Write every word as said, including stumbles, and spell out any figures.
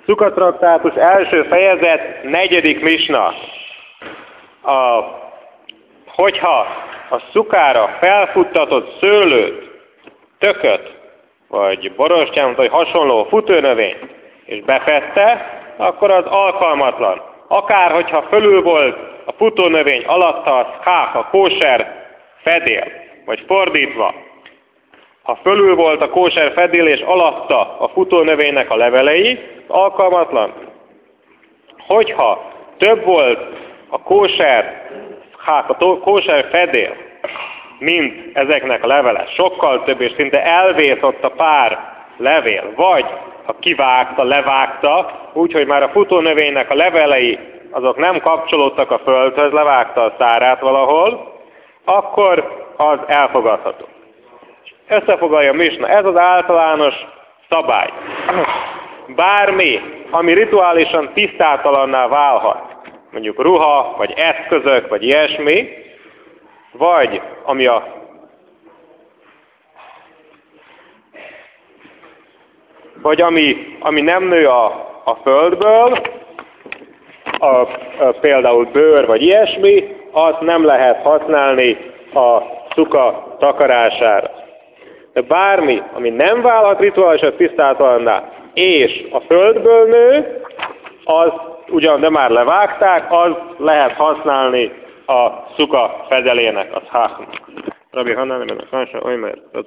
Szukatraktátus első fejezet, negyedik misna. A, hogyha a szukára felfuttatott szőlőt, tököt, vagy borostyánt, vagy hasonló futőnövényt, és befette, akkor az alkalmatlan. Akár, hogyha fölül volt a futónövény alatta a szkák, a kóser fedél, vagy fordítva, ha fölül volt a kóser fedél, és alatta a futónövénynek a levelei, alkalmatlan. Hogyha több volt a kóser szkák, a kóser fedél, mint ezeknek a levele, sokkal több, és szinte elvészott a pár levél, vagy ha kivágta, levágta, úgyhogy már a futónövénynek a levelei azok nem kapcsolódtak a földhöz, levágta a szárát valahol, akkor az elfogadható. Összefoglalja a misna, ez az általános szabály. Bármi, ami rituálisan tisztátalanná válhat, mondjuk ruha, vagy eszközök, vagy ilyesmi, vagy ami a vagy ami, ami nem nő a, a földből, a, a, például bőr, vagy ilyesmi, azt nem lehet használni a szuka takarására. De bármi, ami nem válhat rituálisan tisztátalanná, és a földből nő, az ugyan, de már levágták, az lehet használni a szuka fedelének, az háknak. Rabbi Hanan, nem ennek,